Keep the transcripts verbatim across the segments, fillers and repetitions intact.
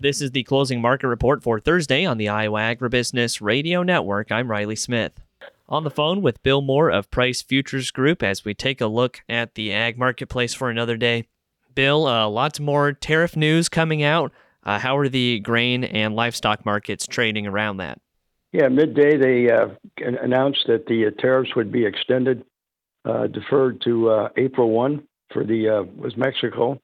This is the closing market report for Thursday on the Iowa Agribusiness Radio Network. I'm Riley Smith. On the phone with Bill Moore of Price Futures Group as we take a look at the ag marketplace for another day. Bill, uh, lots more tariff news coming out. Uh, how are the grain and livestock markets trading around that? Yeah, midday they uh, announced that the uh, tariffs would be extended, uh, deferred to uh, April first for the uh, was Mexico.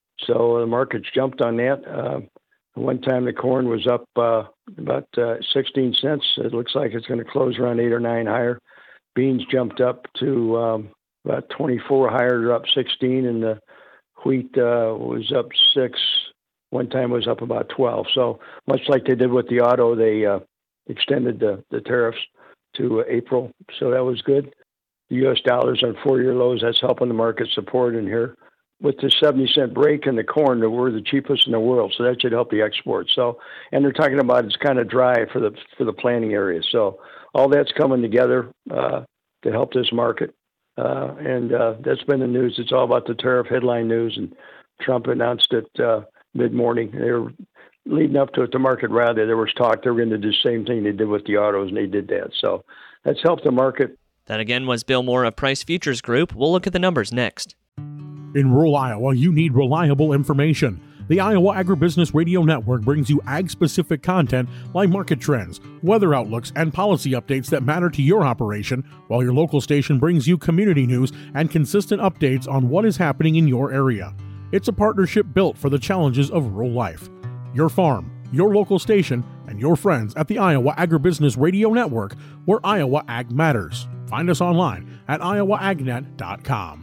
So the markets jumped on that. Uh, one time the corn was up uh, about uh, sixteen cents. It looks like it's going to close around eight or nine higher. Beans jumped up to um, about twenty-four higher, they're up sixteen, and the wheat uh, was up six. One time was up about twelve. So much like they did with the auto, they uh, extended the, the tariffs to uh, April. So that was good. The U S dollars on four-year lows, that's helping the market support in here. With the seventy cent break in the corn, we're the cheapest in the world, so that should help the export. So, and they're talking about it's kind of dry for the for the planting area. So all that's coming together uh, to help this market. Uh, and uh, that's been the news. It's all about the tariff headline news, and Trump announced it uh, mid-morning. They were leading up to it, the market rally. There was talk they were going to do the same thing they did with the autos, and they did that. So that's helped the market. That again was Bill Moore of Price Futures Group. We'll look at the numbers next. In rural Iowa, you need reliable information. The Iowa Agribusiness Radio Network brings you ag-specific content like market trends, weather outlooks, and policy updates that matter to your operation, while your local station brings you community news and consistent updates on what is happening in your area. It's a partnership built for the challenges of rural life. Your farm, your local station, and your friends at the Iowa Agribusiness Radio Network, where Iowa Ag matters. Find us online at iowa agnet dot com.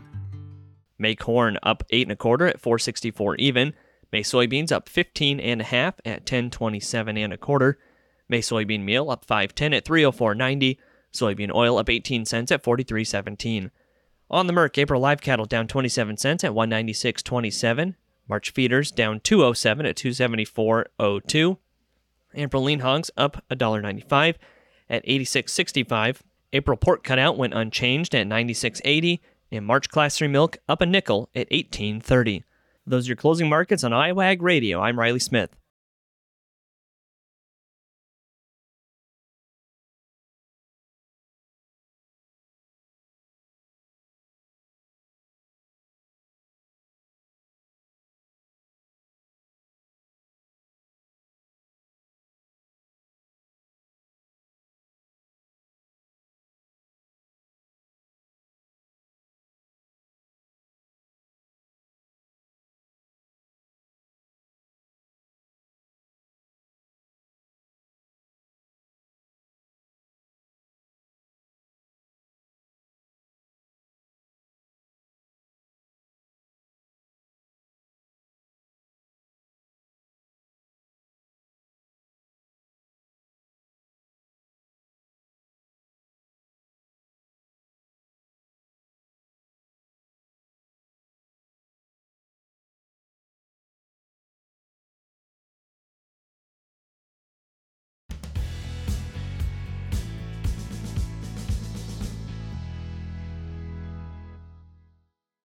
May corn up eight and a quarter at four sixty-four even. May soybeans up fifteen and a half at ten twenty-seven and a quarter. May soybean meal up five ten at three oh four ninety. Soybean oil up eighteen cents at forty-three seventeen. On the Merc, April live cattle down twenty-seven cents at one ninety-six twenty-seven. March feeders down two oh seven at two seventy-four oh two. April lean hogs up one ninety-five at eighty-six sixty-five. April pork cutout went unchanged at ninety-six eighty. And March Class three milk up a nickel at eighteen thirty. Those are your closing markets on Iowa Ag Radio. I'm Riley Smith.